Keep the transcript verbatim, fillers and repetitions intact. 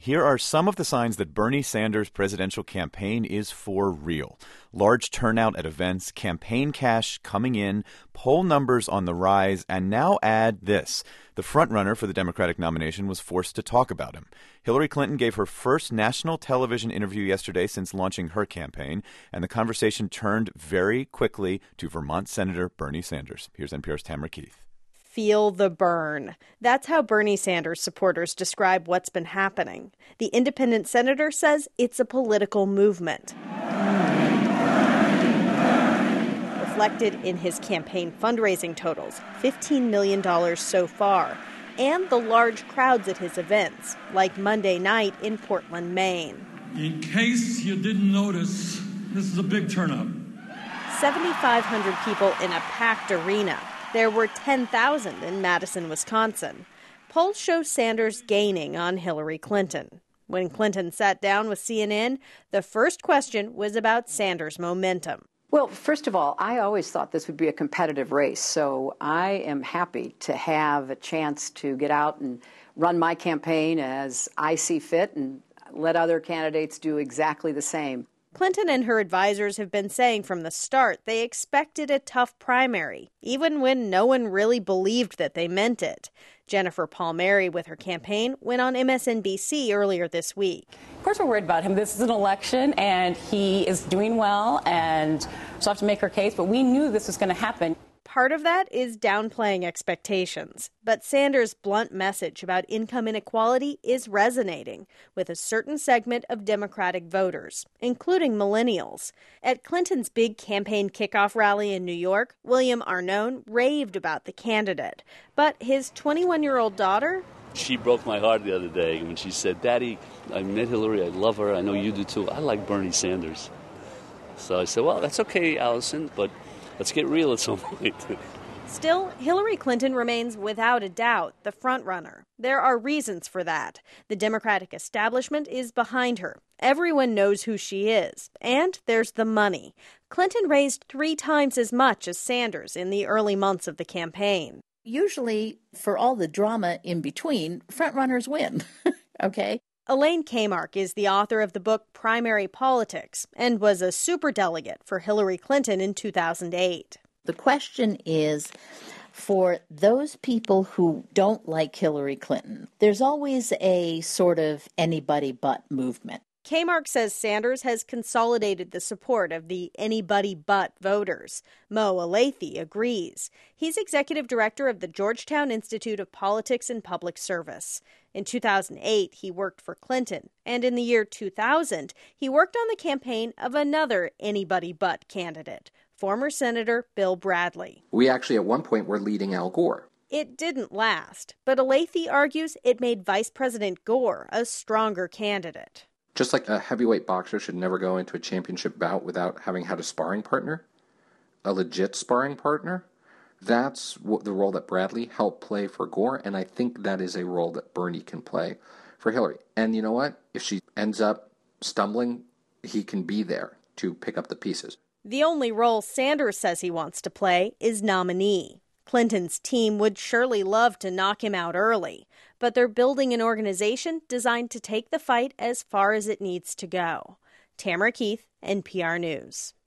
Here are some of the signs that Bernie Sanders' presidential campaign is for real. Large turnout at events, campaign cash coming in, poll numbers on the rise, and now add this. The frontrunner for the Democratic nomination was forced to talk about him. Hillary Clinton gave her first national television interview yesterday since launching her campaign, and the conversation turned very quickly to Vermont Senator Bernie Sanders. Here's N P R's Tamara Keith. Feel the burn. That's how Bernie Sanders supporters describe what's been happening. The independent senator says it's a political movement. Reflected in his campaign fundraising totals, fifteen million dollars so far, and the large crowds at his events, like Monday night in Portland, Maine. In case you didn't notice, this is a big turnout. seventy-five hundred people in a packed arena. There were ten thousand in Madison, Wisconsin. Polls show Sanders gaining on Hillary Clinton. When Clinton sat down with C N N, the first question was about Sanders' momentum. Well, first of all, I always thought this would be a competitive race, so I am happy to have a chance to get out and run my campaign as I see fit and let other candidates do exactly the same. Clinton and her advisors have been saying from the start they expected a tough primary, even when no one really believed that they meant it. Jennifer Palmieri, with her campaign, went on M S N B C earlier this week. Of course we're worried about him. This is an election, and he is doing well, and she'll have to make her case, but we knew this was going to happen. Part of that is downplaying expectations. But Sanders' blunt message about income inequality is resonating with a certain segment of Democratic voters, including millennials. At Clinton's big campaign kickoff rally in New York, William Arnone raved about the candidate. But his twenty-one-year-old daughter... She broke my heart the other day when she said, "Daddy, I met Hillary. I love her. I know you do too. I like Bernie Sanders." So I said, well, that's okay, Allison, but let's get real at some point. Still, Hillary Clinton remains without a doubt the frontrunner. There are reasons for that. The Democratic establishment is behind her. Everyone knows who she is. And there's the money. Clinton raised three times as much as Sanders in the early months of the campaign. Usually, for all the drama in between, frontrunners win. Okay? Elaine Kamarck is the author of the book Primary Politics and was a superdelegate for Hillary Clinton in two thousand eight. The question is, for those people who don't like Hillary Clinton, there's always a sort of anybody but movement. Kamarck says Sanders has consolidated the support of the anybody but voters. Mo Elleithee agrees. He's executive director of the Georgetown Institute of Politics and Public Service. In two thousand eight, he worked for Clinton, and in the year two thousand, he worked on the campaign of another anybody but candidate, former Senator Bill Bradley. We actually at one point were leading Al Gore. It didn't last, but Elleithee argues it made Vice President Gore a stronger candidate. Just like a heavyweight boxer should never go into a championship bout without having had a sparring partner, a legit sparring partner, that's what the role that Bradley helped play for Gore, and I think that is a role that Bernie can play for Hillary. And you know what? If she ends up stumbling, he can be there to pick up the pieces. The only role Sanders says he wants to play is nominee. Clinton's team would surely love to knock him out early, but they're building an organization designed to take the fight as far as it needs to go. Tamara Keith, N P R News.